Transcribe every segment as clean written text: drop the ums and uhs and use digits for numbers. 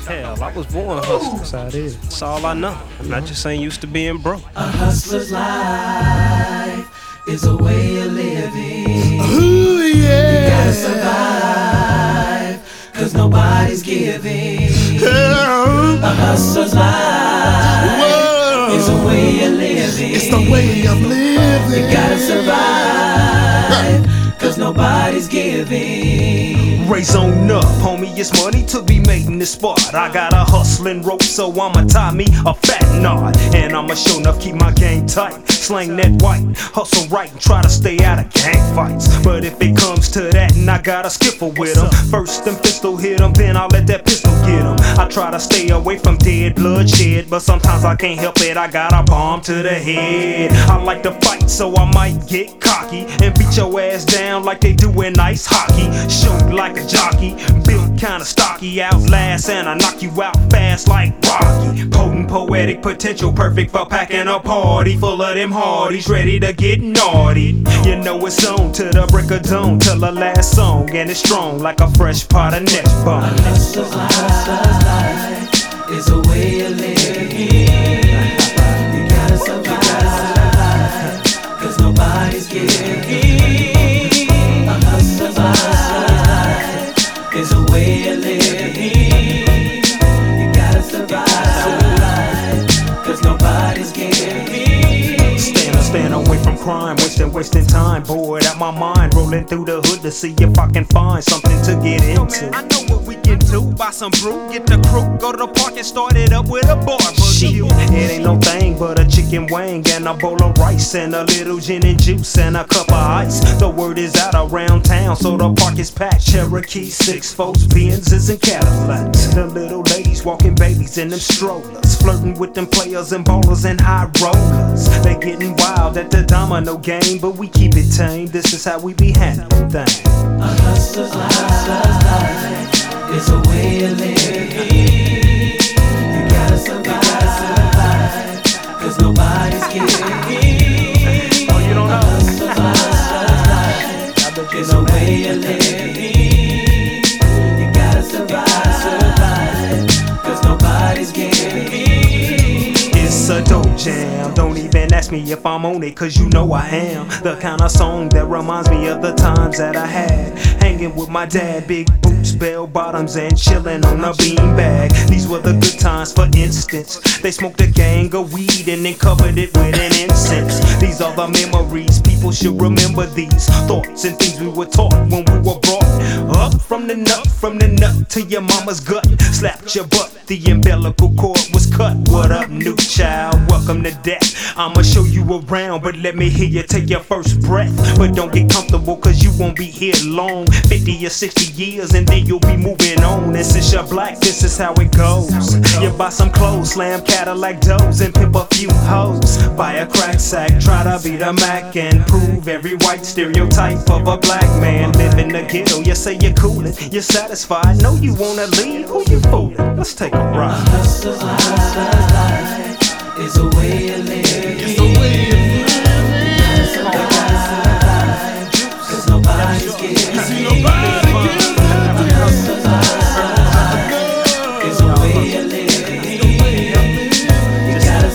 Hell, I was born a hustler. That's how it is. That's all I know. And I just ain't used to being broke. A hustler's life is a way of living. Ooh, yeah. You gotta survive, cause nobody's giving. A hustler's life is a way of living. It's the way of living. You gotta survive, cause nobody's giving. Raise on up, homie, it's money to be made in this spot. I got a hustling rope, so I'ma tie me a fat knot. And I'ma sure enough keep my game tight. Slang that white, hustle right, and try to stay out of gang fights. But if it comes to that, and I got a skiffle with them, first them pistol hit them, then I'll let that pistol get them. I try to stay away from dead bloodshed, but sometimes I can't help it, I got a bomb to the head. I like to fight, so I might get cocky and beat your ass down like they do in ice hockey. Shoot like a jockey, built kinda stocky, outlast and I knock you out fast like Rocky. Potent poetic potential, perfect for packing a party full of them hardies ready to get naughty. You know it's on to the break of dawn till the last song, and it's strong like a fresh pot of neck bone. A hustler's life is a way of living. You gotta survive, cause nobody's giving. A hustler's life is a way of living. You gotta survive, cause nobody's giving. Stand away from crime, wasting time, bored out my mind, rolling through the hood to see if I can find something to get into. I know what we can do, buy some brew, get the crew, go to the park and start it up with a barbecue. It ain't no thing but a chicken wing and a bowl of rice and a little gin and juice and a cup of ice. The word is out around town, so the park is packed. Cherokee, 6-4s, Benzes and Cadillacs. The little ladies walking babies in them strollers, flirting with them players and ballers and high rollers. They getting wild at the domino game, but we keep it tame. This is how we be handling things. A hustler's life is a way of living. You gotta survive, cause nobody's giving. Oh, you don't know? A hustler's life is a way of living. You gotta survive, cause nobody's giving. It's a dope jam, don't even ask me if I'm on it, cause you know I am. The kind of song that reminds me of the times that I had, hanging with my dad, big boots, bell bottoms, and chilling on a beanbag. These were the good times, for instance. They smoked a gang of weed and then covered it with an incense. These are the memories, people should remember these thoughts and things we were taught when we were brought up. From the nut to your mama's gut, slapped your butt, the umbilical cord was cut. What up, new child? Welcome to death. I'ma show you around, but let me hear you take your first breath. But don't get comfortable, cause you won't be here long. 50 or 60 years and then you'll be moving on. And since you're black, this is how it goes. You buy some clothes, slam Cadillac doors, and pimp a few hoes. Buy a crack sack, try to be the Mac, and prove every white stereotype of a black man. Live in the ghetto, you say you're coolin', you're satisfied. No, you wanna leave, who you foolin'? Let's take a ride. A hustler's life is a way of living. It's the way of living. You gotta survive, cause nobody's giving. You see nobody giving. A hustler's life is a way of living. You gotta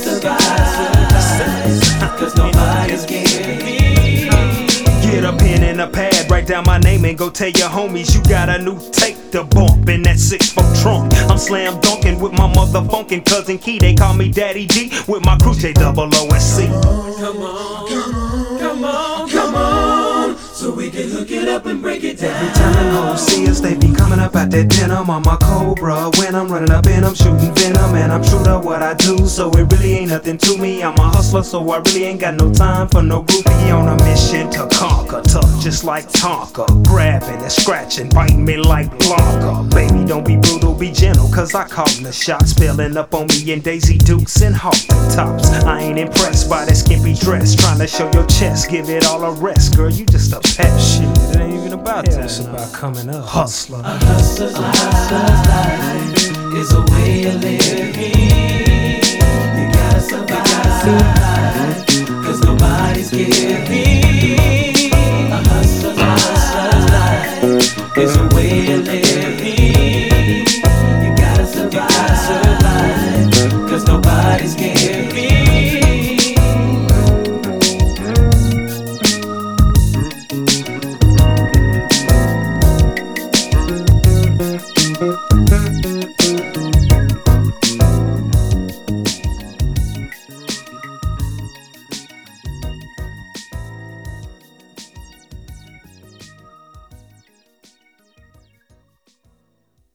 survive, cause nobody's giving. Get a pen and a pad, write down my name and go tell your homies you got a new tape to bump in that 6-4 trunk. I'm slam dunking with my motherfunkin' cousin Key. They call me Daddy G with my crew J-O-O-S-C. Come on, come on, come on, so we can hook it up and break it down. Every time hoes see us, they be coming up at that denim. I'm a cobra when I'm running up in them, shooting venom. And I'm true to what I do, so it really ain't nothing to me. I'm a hustler, so I really ain't got no time for no groupie. On a mission to conquer, tough just like Tonka. Grabbing and scratching, biting me like Blanca. Baby, don't be brutal, be gentle, cause I call the shots. Spilling up on me in Daisy Dukes and Halton tops. I ain't impressed by that skimpy dress, trying to show your chest, give it all a rest. Girl, you just a pet. Shit, it ain't even about that. It's about coming up. Hustler. A hustler's life